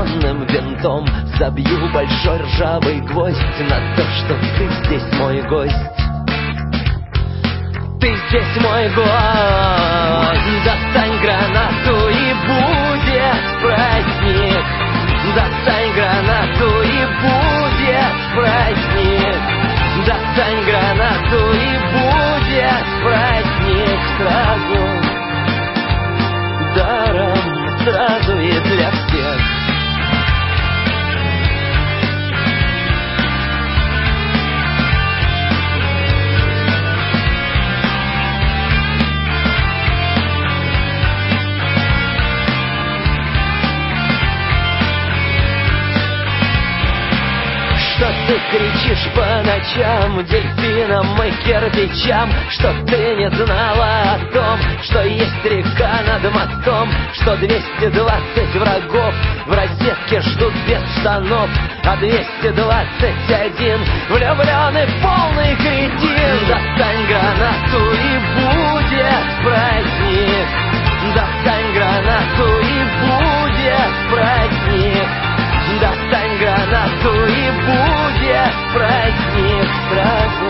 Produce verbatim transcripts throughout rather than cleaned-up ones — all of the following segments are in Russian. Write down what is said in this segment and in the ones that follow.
зажженным винтом забью большой ржавый гвоздь на то, что ты здесь мой гость. Ты здесь мой гость. Достань гранату и будет праздник. Достань гранату и будет праздник. Достань гранату и будет праздник сразу. Даром, сразу и для всех. Что ты кричишь по ночам дельфинам и кирпичам? Что ты не знала о том, что есть река над мостом? Что двести двадцать врагов в розетке ждут без штанов, а двести двадцать один влюбленный полный кретин. Достань гранату и будет праздник. Достань гранату и будет праздник. Достань гранату и будет праздник сразу.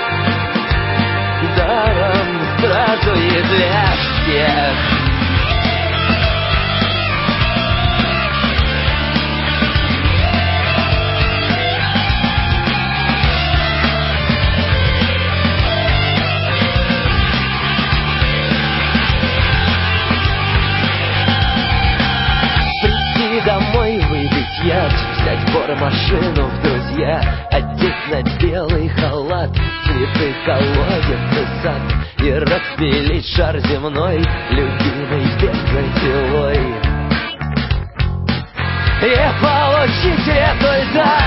Даром, сразу и для всех. Домой выпить яд, взять бормашину в друзья, одеть на белый халат цветы, колодец и сад, и распилить шар земной, любимый бензопилой, и получить результат.